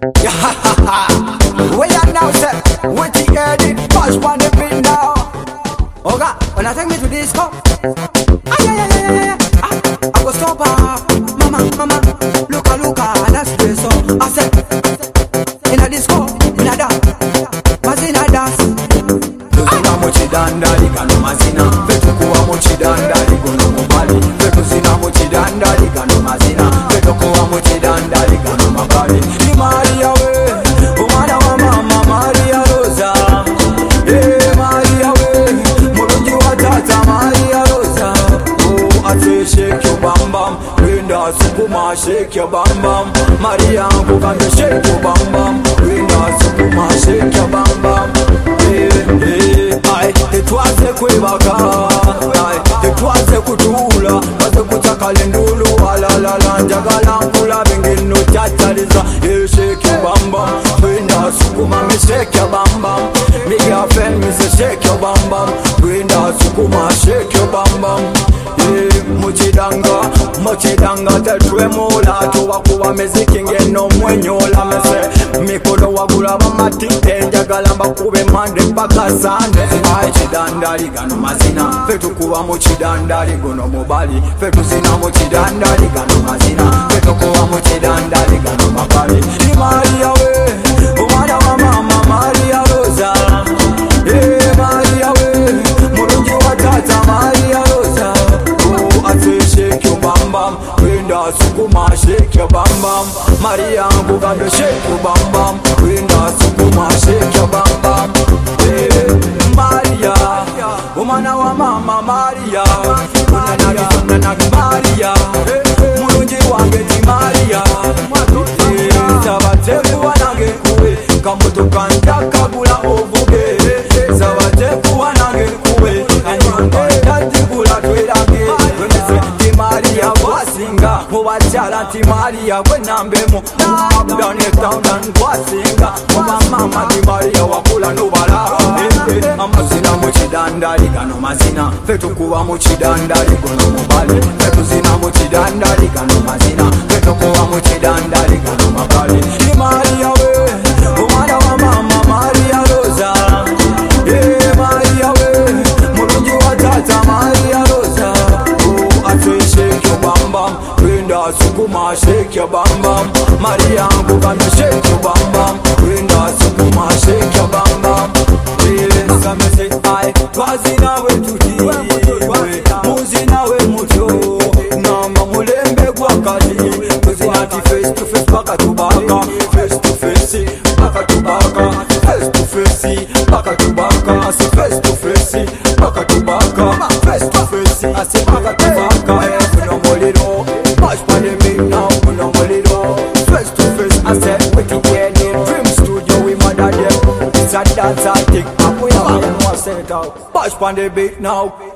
We are now set with the edit, push on the beat now. Oh God, when I take me to disco, I go stop mama, Luca, let's play so. I said, in a disco, in a dance, mazina dance. Tuzina mochidanda ligano mazina, vetukuwa mochidanda ligono mobali, vetuzina mochidanda ligano mazina, vetukuwa mochidanda ligano mabali. Ni Maria we, umwana wa mama Maria Rosa. Maria we, mulungi wa tata Maria Rosa. Oh, I say shake your bam bam, winda sukuma shake your bam bam. Maria kukambe shake your bam bam, winda sukuma shake your bam bam. Tetwaze kwebaka, tetwaze kutula, baze kutakale ndulu walalala, njagala nkula bengeno tataliza. Shake your bam bam, winda sukuma me shake your bam bam. Me girlfriend me say shake your bam bam, winda sukuma shake your bam bam. Mochidanga tetwemola, tuwakuwa meziki ngeno mwenyola mese. Mikolo wagula bamatite, njagala mbakube mande paka sande. Chidanda ligano mazina, fetukuwa mochidanda ligono mobali, fetuzina mochidanda ligano mazina, fetukuwa mochidanda ligano mabali. Ni Maria we, umwana wa mama Maria Rosa. Maria we, mulungi wa tata Maria Rosa. Oh, I say shake your bam bam, winda sukuma shake your bam bam. Maria kukambe shake your bam bam, winda sukuma shake your bam bam. Maria, umwana wa mama Maria, unanagi Maria, mulungi wange ti Maria. Zabateku wanage kuwe, kamotoka ntakagula ovuge. Zabateku wanage kuwe, anyumba ndatigula twerange. Ti Maria wasinga, mubachala ti Maria wenambemo. Abdane town wasinga, muba mama ti Maria wakula nubala. Amazina mochidanda ligano mazina, fetukuwa mochidanda ligono mobali, fetuzina mochidanda ligano mazina, fetukuwa mochidanda ligano mabali. Ni Maria we, umwana wa mama Maria Rosa. Maria we, mulungi wa tata Maria Rosa. Oh, I say shake your bam bam, winda sukuma shake your bam bam. Maria kukambe shake your bam bam, winda sukuma shake your bam bam. Twazi nawe tuliwe, muzi nawe muto, nama mulembe gwa kati. Tuzina ti face to face baka tubaka, face to face baka tubaka, face to face baka tubaka, asi face to face baka tubaka, face to face asi baka tubaka. Kunomoliro, bash pale me now, kunomoliro, face to face asi weti yeni. Dream studio we mother them, it's a dance I think. Bash on the beat now.